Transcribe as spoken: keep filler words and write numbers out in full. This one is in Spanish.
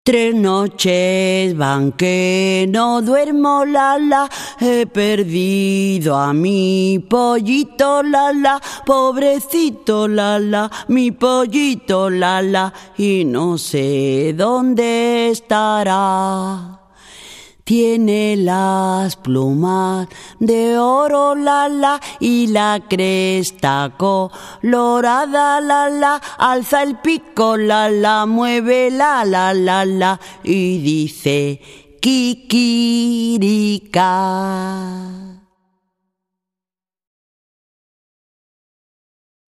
Tres noches van que no duermo, la la, he perdido a mi pollito, la la, pobrecito, la la, mi pollito, la la, y no sé dónde estará. Tiene las plumas de oro, la la, y la cresta colorada, la la, alza el pico, la la, mueve la la la la, y dice kikirika.